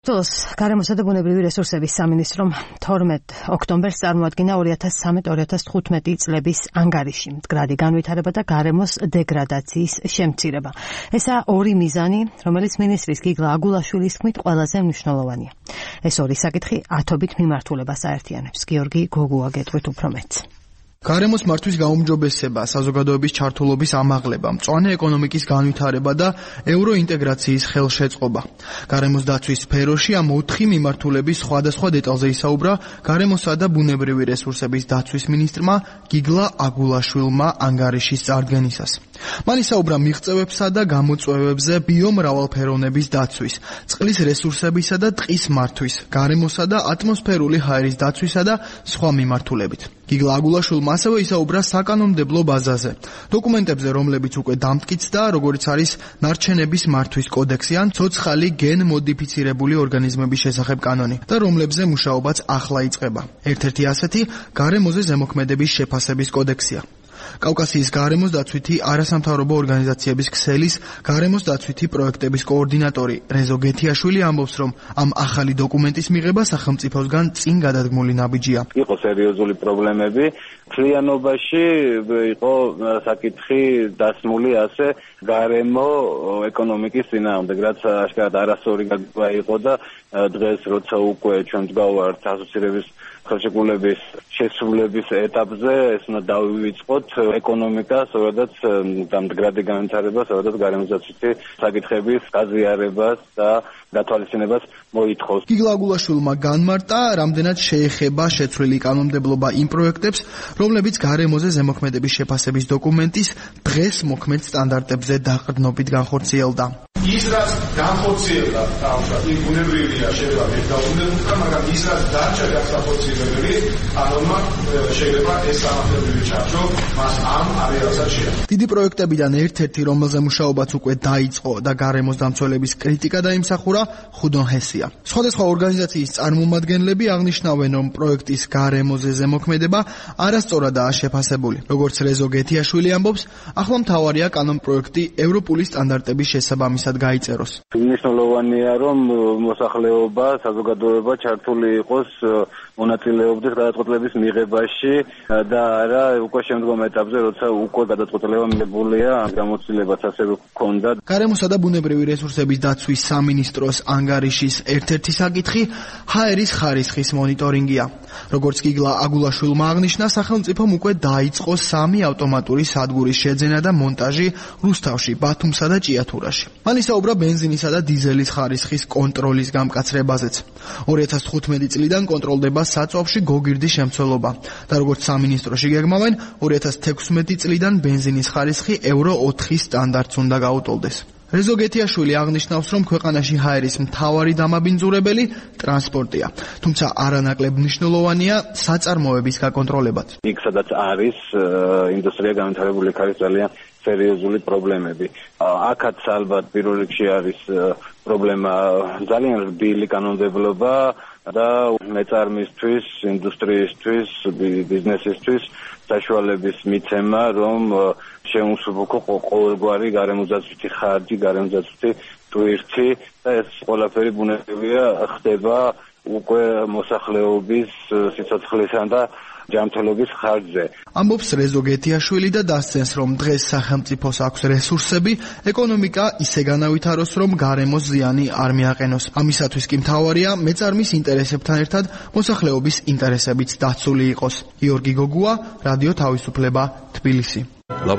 საქართველოს გარემოსა და ბუნებრივი რესურსების სამინისტრომ 12 ოქტომბერს წარმოადგინა 2013-2015 წლების ანგარიში, მდგრადი განვითარება და გარემოს დეგრადაციის შემცირება. ესაა ორი მიზანი, რომელიც მინისტრის გიგლა აგულაშვილის თქმით ყველაზე მნიშვნელოვანია. ეს ორი საკითხი ათობით მიმართულებას აერთიანებს. გიორგი გოგუა გეტყვით უფრო მეტს. გარემოს მართვის გაუმჯობესება, საზოგადოების ჩართულობის ამაღლება, მწვანე ეკონომიკის განვითარება და ევროინტეგრაციის ხელშეწყობა. გარემოს დაცვის სფეროში ამ 4 მიმართულების სხვადასხვა დეტალზე ისაუბრა გარემოსა და ბუნებრივი რესურსების დაცვის მინისტრმა გიგლა აგულაშვილმა ანგარიშის წარდგენისას. მან ისაუბრა მიღწევებსა და გამოწვევებზე ბიომრავალფეროვნების დაცვის, წყლის რესურსებისა და ტყის მართვის, გარემოსა და ატმოსფერული ჰაერის დაცვისა და სხვა მიმართულებით. გიგლა აგულაშვილმა ასევე ისაუბრა საკანონმდებლო ბაზაზე, დოკუმენტებზე, რომლებიც უკვე დამტკიცდა, როგორიც არის ნარჩენების მართვის კოდექსი ან ცოცხალი გენ-მოდიფიცირებული ორგანიზმების შესახებ კანონი და რომლებზე მუშაობაც ახლა იწყება. ერთ-ერთი ასეთი გარემოზე ზემოქმედების შეფასების კოდექსია. კავკასიის გარემოს დაცვითი არასამთავრობო ორგანიზაციების ქსელის გარემოს დაცვითი პროექტების კოორდინატორი რეზო გეთიაშვილი ამბობს, რომ ამ ახალი დოკუმენტის მიღება სახელმწიფოსგან წინ გადადგმული ნაბიჯია. იყო სერიოზული პრობლემები, მთლიანობაში იყო საკითხი დასმული ასე გარემო ეკონომიკის წინააღმდეგ, რაც აშკარად არასწორი გაგება იყო და დღეს როცა უკვე ჩვენ ვდგავართ ასოცირების ხელშეკრულების შესრულების ეტაპზე, ეს უნდა დავივიწყოთ ეკონომიკას, სადაც მდგრადი განვითარებას, სადაც გარემოს დაცვითი საკითხების გაზიარებას და გათვალისწინებას მოითხოვს. გიგლა აგულაშვილმა განმარტა, რამდენად შეეხება შეცვლილი კანონმდებლობა იმ პროექტებს, რომლებიც გარემოზე ზემოქმედების შეფასების დოკუმენტის დღეს მოქმედ სტანდარტებზე დაყრდნობით განხორციელდა. ის რაც განხორციელდა, თავშაბი ბუნებრივია შეიძლება მეთაურებდა, მაგრამ ის რაც დარჩა განხორციელებული, ანომა შეიძლება ეს სამართლებრივი ჩარჩო მას ამ არეალსაც შეეხება. დიდი პროექტებიდან ერთ-ერთი, რომელზე მუშაობაც უკვე დაიწყო და გარემოს დამცველების კრიტიკა დაიმსახურა, ხუდონ ჰესია. სხვადასხვა ორგანიზაციის წარმომადგენლები აღნიშნავენ, რომ პროექტის გარემოზე ზემოქმედება არასწორადაა შეფასებული. როგორც რეზო გეთიაშვილი ამბობს, ახლა მთავარია კანონპროექტი ევროპული სტანდარტების შესაბამისად გაიწეროს. მნიშვნელოვანია, რომ მოსახლეობა, საზოგადოება ჩართული იყოს, მონაწილეობდეს გადაწყვეტილების მიღებაში და არა უკვე შემდგომ ეტაპზე, როცა უკვე გადაწყვეტილება მიღებულია, გამოცდილებაც ასევე ჰქონდა. გარემოსა და ბუნებრივი რესურსების დაცვის სამინისტროს ანგარიშის ერთ-ერთი საკითხი ჰაერის ხარისხის მონიტორინგია. როგორც გიგლა აგულაშვილმა აღნიშნა, სახელმწიფომ უკვე დაიწყო 3 ავტომატური სადგურის შეძენა და მონტაჟი რუსთავში, ბათუმსა და ჭიათურაში. მან ისაუბრა ბენზინისა და დიზელის ხარისხის კონტროლის გამკაცრებაზეც. 2015 წლიდან კონტროლდება საწვავში გოგირდის შემცველობა და როგორც სამინისტროში გეგმავენ, 2016 წლიდან ბენზინის ხარისხი ევრო 4 სტანდარტს უნდა გაუტოლდეს. რეზო გეთიაშვილი აღნიშნავს, რომ ქვეყანაში ჰაერის მთავარი დამაბინძურებელი ტრანსპორტია, თუმცა არანაკლებ მნიშვნელოვანია საწარმოების გაკონტროლებაც. იქ სადაც არის ინდუსტრია განვითარებული, იქ არის ძალიან სერიოზული პრობლემები. აქაც ალბათ პირველ რიგში არის პრობლემა ძალიან რბილი კანონმდებლობა და მეწარმისთვის, ინდუსტრიისთვის, ბიზნესისთვის საშუალების მიცემა, რომ შეუსრულო ყოველგვარი გარემოსდაცვითი ხარჯი, გარემოსდაცვითი ტვირთი და ეს ყველაფერი ბუნებრივია ხდება უკვე მოსახლეობის სიცოცხლესთან და ჯანმრთელობის ხარჯზე. ამბობს რეზო გეთიაშვილი და დასცენს, რომ დღეს სახელმწიფოს აქვს რესურსები, ეკონომიკა ისე განავითაროს, რომ გარემოს ზიანი არ მიაყენოს. ამისათვის კი მთავარია მეწარმის ინტერესებთან ერთად მოსახლეობის ინტერესებიც დაცული იყოს. გიორგი გოგუა, რადიო თავისუფლება, თბილისი.